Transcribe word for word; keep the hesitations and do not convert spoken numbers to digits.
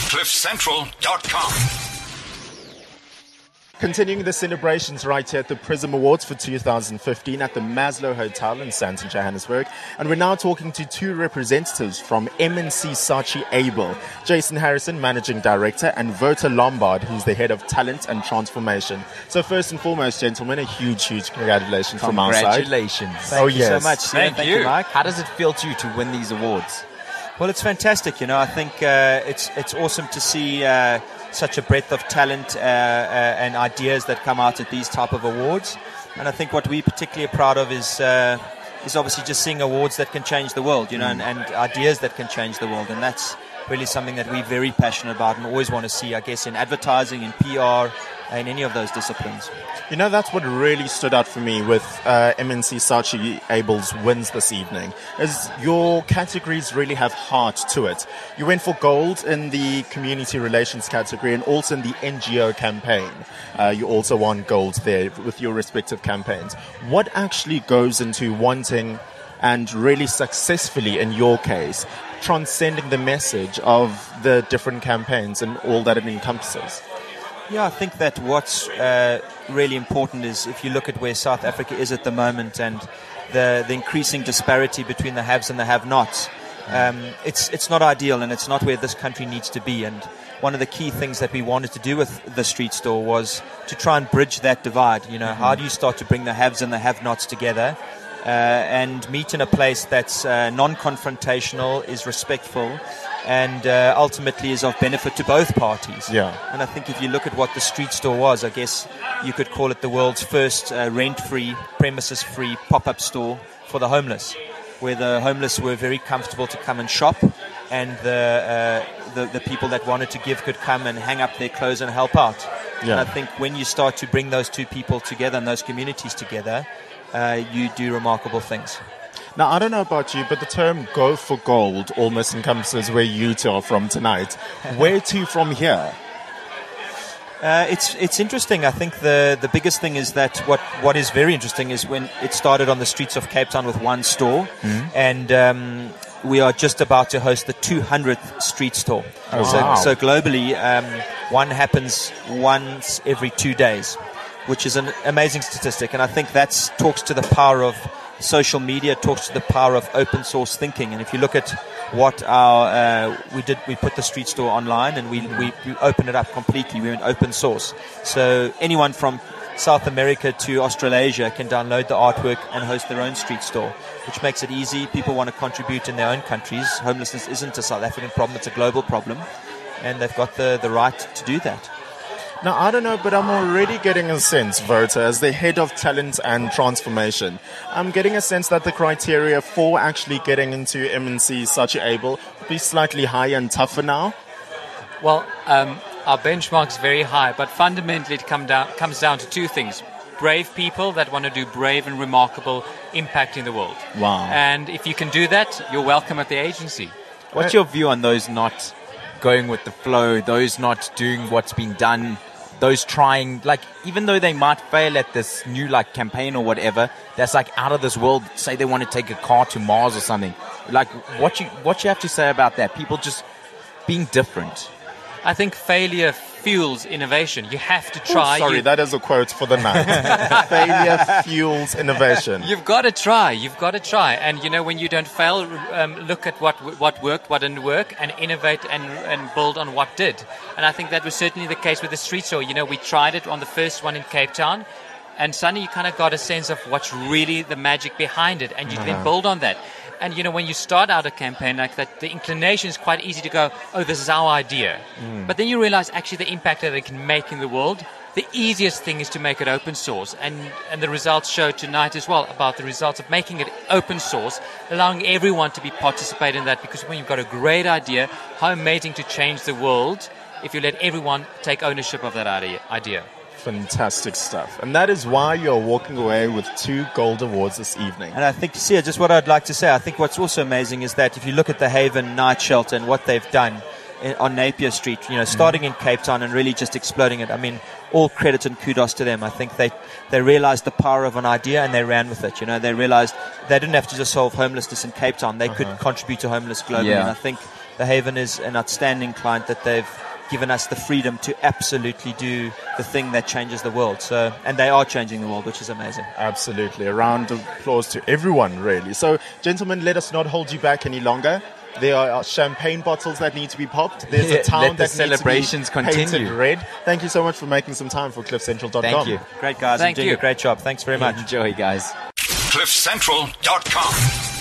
cliff central dot com. Continuing the celebrations right here at the Prism Awards for two thousand fifteen at the Maslow Hotel in Sandton, Johannesburg. And we're now talking to two representatives from M N C Saatchi Abel, Jason Harrison, Managing Director, and Wouter Lombard, who's the Head of Talent and Transformation. So first and foremost, gentlemen, a huge, huge congratulations from our side. Congratulations. Thank oh, you yes. so much. Thank, Thank you. you, Mike. How does it feel to you to win these awards? Well, it's fantastic. You know, I think uh, it's it's awesome to see uh, such a breadth of talent uh, uh, and ideas that come out at these type of awards. And I think what we particularly are proud of is uh, is obviously just seeing awards that can change the world, you know, mm. and, and ideas that can change the world. And that's really something that we're very passionate about and always want to see, I guess, in advertising, in P R, in any of those disciplines. You know, that's what really stood out for me with uh, M N C Saatchi Abel's wins this evening, is your categories really have heart to it. You went for gold in the community relations category and also in the N G O campaign. Uh, you also won gold there with your respective campaigns. What actually goes into wanting and really successfully, in your case, transcending the message of the different campaigns and all that it encompasses? Yeah, I think that what's uh, really important is if you look at where South Africa is at the moment and the, the increasing disparity between the haves and the have-nots, um, it's it's not ideal and it's not where this country needs to be. And one of the key things that we wanted to do with the street store was to try and bridge that divide. You know, mm-hmm. How do you start to bring the haves and the have-nots together uh, and meet in a place that's uh, non-confrontational, is respectful, and uh, ultimately is of benefit to both parties. Yeah. And I think if you look at what the street store was, I guess you could call it the world's first uh, rent-free, premises-free pop-up store for the homeless, where the homeless were very comfortable to come and shop, and the, uh, the the people that wanted to give could come and hang up their clothes and help out. Yeah. And I think when you start to bring those two people together and those communities together, uh, you do remarkable things. Now, I don't know about you, but the term go for gold almost encompasses where you two are from tonight. Where to from here? Uh, it's it's interesting. I think the, the biggest thing is that what, what is very interesting is when it started on the streets of Cape Town with one store, mm-hmm. and um, we are just about to host the two hundredth street store. Oh, so, wow. so globally, um, one happens once every two days, which is an amazing statistic. And I think that talks to the power of social media, talks to the power of open source thinking. And if you look at what our uh, we did, we put the street store online and we, we we opened it up completely. We went open source, so anyone from South America to Australasia can download the artwork and host their own street store, which makes it easy. People want to contribute in their own countries. Homelessness isn't a South African problem, it's a global problem, and they've got the, the right to do that. Now, I don't know, but I'm already getting a sense, Wouter, as the Head of Talent and Transformation, I'm getting a sense that the criteria for actually getting into M N C Saatchi Abel will be slightly higher and tougher now. Well, um, our benchmark's very high, but fundamentally it come down, comes down to two things. Brave people that want to do brave and remarkable impact in the world. Wow. And if you can do that, you're welcome at the agency. What's your view on those not going with the flow, those not doing what's been done, those trying, like, even though they might fail at this new, like, campaign or whatever, that's, like, out of this world, say they want to take a car to Mars or something. Like, what you what you have to say about that? People just being different. I think failure fuels innovation. You have to try. Oh, sorry, you, that is a quote for the night. Failure fuels innovation. You've got to try. You've got to try. And, you know, when you don't fail, um, look at what what worked, what didn't work, and innovate and, and build on what did. And I think that was certainly the case with the street store. You know, we tried it on the first one in Cape Town, and suddenly you kind of got a sense of what's really the magic behind it, and you uh-huh. then build on that. And, you know, when you start out a campaign like that, the inclination is quite easy to go, oh, this is our idea. Mm. But then you realize actually the impact that it can make in the world. The easiest thing is to make it open source. And, and the results show tonight as well about the results of making it open source, allowing everyone to be participate in that. Because when you've got a great idea, how amazing to change the world if you let everyone take ownership of that idea. Fantastic stuff. And that is why you're walking away with two gold awards this evening. And I think, see, just what I'd like to say, I think what's also amazing is that if you look at the Haven Night Shelter and what they've done in, on Napier Street, you know, starting mm. in Cape Town and really just exploding it. I mean, all credit and kudos to them. I think they, they realized the power of an idea and they ran with it. You know, they realized they didn't have to just solve homelessness in Cape Town. They uh-huh. could contribute to homeless globally. Yeah. And I think The Haven is an outstanding client that they've given us the freedom to absolutely do the thing that changes the world. So, and they are changing the world, which is amazing. Absolutely. A round of applause to everyone, really. So, gentlemen, let us not hold you back any longer. There are champagne bottles that need to be popped. There's Yeah, a town let the that celebrations needs to be painted continue. red. Thank you so much for making some time for cliff central dot com. Thank you. Great guys, Thank and doing you. a great job. Thanks very much. Enjoy, guys. cliff central dot com.